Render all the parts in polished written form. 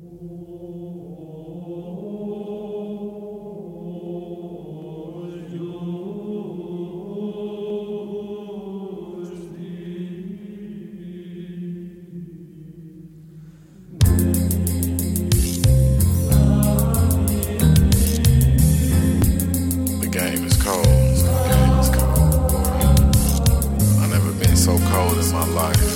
So cold in my life.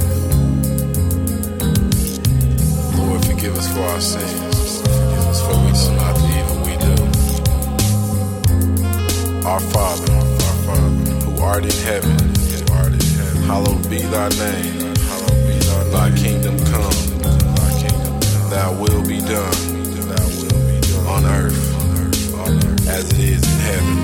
Lord, forgive us for our sins. Forgive us for we know not the evil we do. Our Father, who art in heaven, hallowed be thy name. Thy kingdom come. Thy will be done on earth as it is in heaven.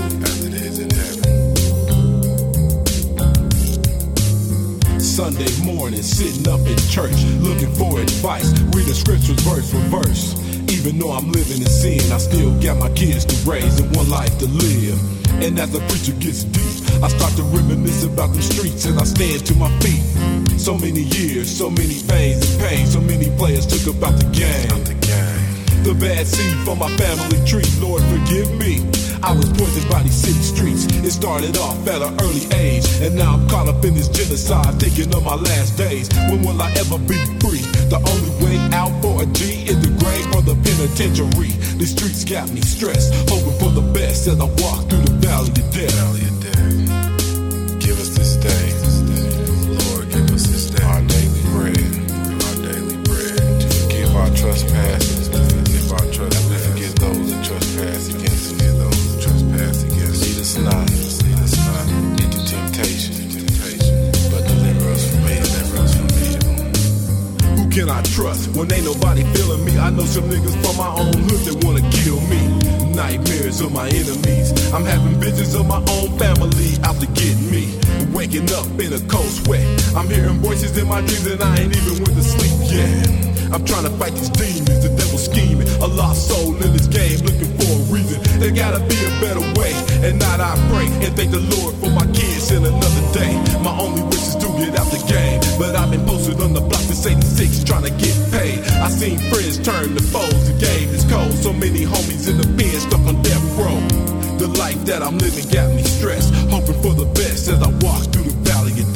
Sunday morning, sitting up in church, looking for advice, reading scriptures verse for verse. Even though I'm living in sin, I still got my kids to raise and one life to live. And as the preacher gets deep, I start to reminisce about the streets and I stand to my feet. So many years, so many pains and pain, so many players took about the game. The bad seed for my family tree, Lord forgive me. I was poisoned by these city streets. It started off at an early age, and now I'm caught up in this genocide, thinking of my last days. When will I ever be free? The only way out for a G is the grave or the penitentiary. The streets got me stressed, hoping for the best as I walk through the valley of death. Give us this day, Lord, give us this day our daily bread. To forgive our trespasses, we forgive those that trespass against us. Lead us not into temptation, but deliver us from evil. Who can I trust when ain't nobody feeling me? I know some niggas from my own hood that wanna kill me. Nightmares of my enemies. I'm having visions of my own family out to get me. Waking up in a cold sweat. I'm hearing voices in my dreams and I ain't even went to sleep yet. I'm trying to fight these demons, the devil scheming. A lost soul in this game looking for a reason. There gotta be a better way. And not I pray and thank the Lord for my kids in another day. My only wish is to get out the game. But I've been posted on the block since 86 trying to get paid. I seen friends turn to foes, the game is cold. So many homies in the pen stuck on death row. The life that I'm living got me stressed, hoping for the best as I walk through the valley of